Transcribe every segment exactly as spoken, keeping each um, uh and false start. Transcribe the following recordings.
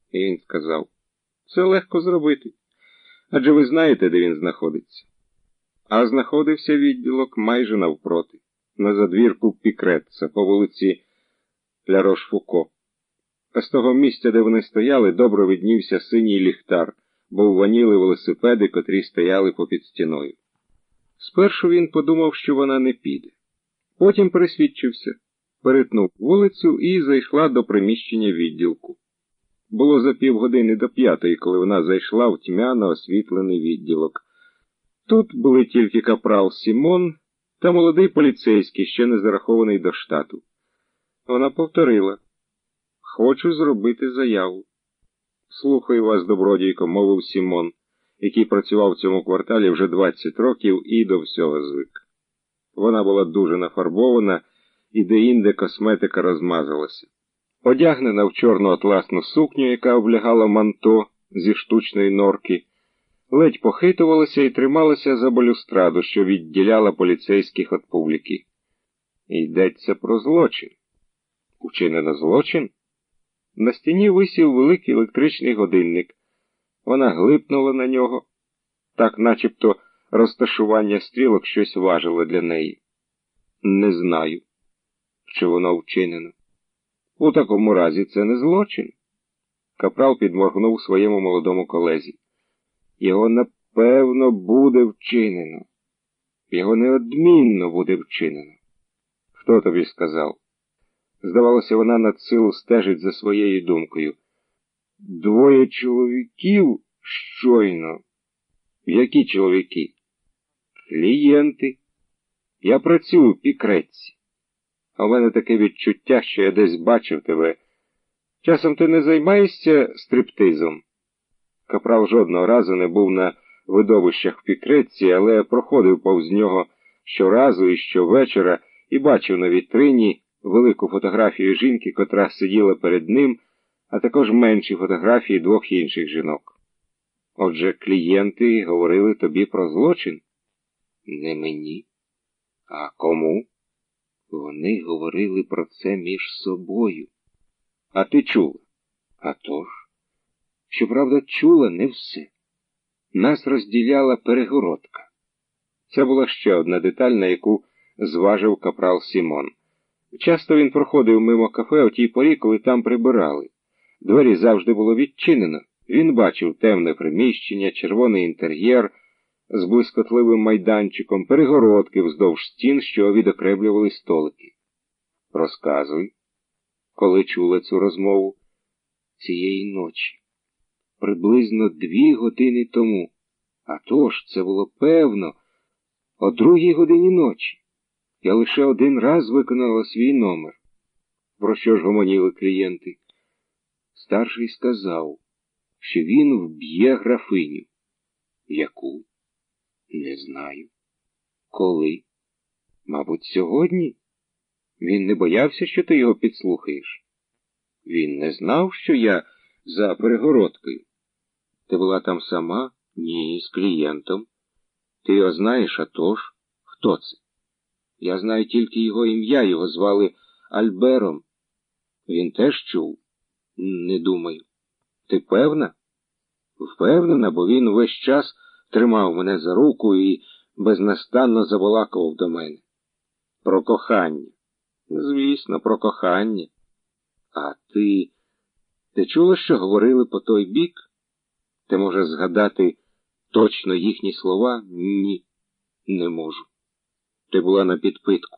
І він сказав: «Це легко зробити. Адже ви знаєте, де він знаходиться». А знаходився відділок майже навпроти, на задвірку Пікретца, по вулиці Ля-Рош-Фуко. А з того місця, де вони стояли, добре виднівся синій ліхтар, бо вваніли велосипеди, котрі стояли попід стіною. Спершу він подумав, що вона не піде. Потім пересвідчився, перетнув вулицю і зайшла до приміщення відділку. Було за півгодини до п'ятої, коли вона зайшла в тьмяно освітлений відділок. Тут були тільки капрал Сімон та молодий поліцейський, ще не зарахований до штату. Вона повторила: «Хочу зробити заяву». «Слухаю вас, добродійко», – мовив Сімон, який працював в цьому кварталі вже двадцять років і до всього звик. Вона була дуже нафарбована, і де-інде косметика розмазалася. Одягнена в чорну атласну сукню, яка облягала манто зі штучної норки, ледь похитувалася і трималася за балюстраду, що відділяла поліцейських від публіки. Йдеться про злочин. Учинено злочин? На стіні висів великий електричний годинник. Вона глипнула на нього, так начебто розташування стрілок щось важило для неї. Не знаю, чи воно вчинено. У такому разі це не злочин. Капрал підморгнув своєму молодому колезі. Його, напевно, буде вчинено. Його неодмінно буде вчинено. Хто тобі сказав? Здавалося, вона надсилу стежить за своєю думкою. Двоє чоловіків щойно. Які чоловіки? Клієнти. Я працюю в Пікретці. А в мене таке відчуття, що я десь бачив тебе. Часом ти не займаєшся стриптизом? Капрал жодного разу не був на видовищах в Пікретці, але проходив повз нього щоразу і щовечора і бачив на вітрині велику фотографію жінки, котра сиділа перед ним, а також менші фотографії двох інших жінок. Отже, клієнти говорили тобі про злочин? Не мені. А кому? Вони говорили про це між собою. А ти чула? А тож? Щоправда, чула не все. Нас розділяла перегородка. Це була ще одна деталь, на яку зважив капрал Сімон. Часто він проходив мимо кафе о тій порі, коли там прибирали. Двері завжди було відчинено. Він бачив темне приміщення, червоний інтер'єр з блискотливим майданчиком, перегородки вздовж стін, що відокремлювали столики. Розказуй, коли чула цю розмову? Цієї ночі. Приблизно дві години тому. А тож, це було певно, о другій годині ночі. Я лише один раз виконала свій номер. Про що ж гомоніли клієнти? Старший сказав, що він вб'є графиню. Яку? Не знаю. Коли? Мабуть, сьогодні? Він не боявся, що ти його підслухаєш? Він не знав, що я за перегородкою. Ти була там сама? Ні, з клієнтом. Ти його знаєш, а тож? Хто це? Я знаю тільки його ім'я, його звали Альбером. Він теж чув? Не думаю. Ти певна? Впевнена, бо він весь час тримав мене за руку і безнастанно забалакував до мене. Про кохання. Звісно, про кохання. А ти... Ти чула, що говорили по той бік? Ти можеш згадати точно їхні слова? Ні, не можу. Ти була на підпитку.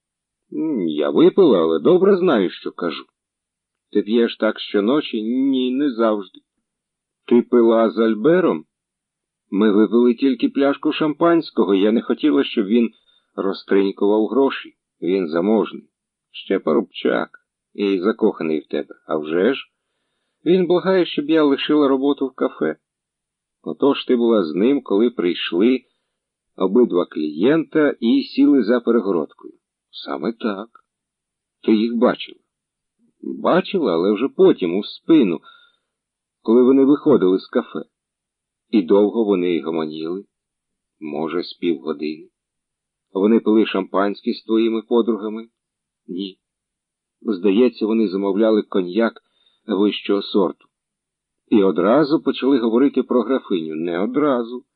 Я випила, але добре знаю, що кажу. Ти п'єш так щоночі? Ні, не завжди. Ти пила з Альбером? Ми випили тільки пляшку шампанського, я не хотіла, щоб він розтринькував гроші. Він заможний. Ще парубчак. І закоханий в тебе. А вже ж? Він благає, щоб я лишила роботу в кафе. Отож ти була з ним, коли прийшли обидва клієнта і сіли за перегородкою. Саме так. Ти їх бачила? Бачила, але вже потім, у спину, коли вони виходили з кафе. І довго вони гомоніли? Може, з півгодини. Вони пили шампанське з твоїми подругами? Ні. Здається, вони замовляли коньяк вищого сорту. І одразу почали говорити про графиню. Не одразу.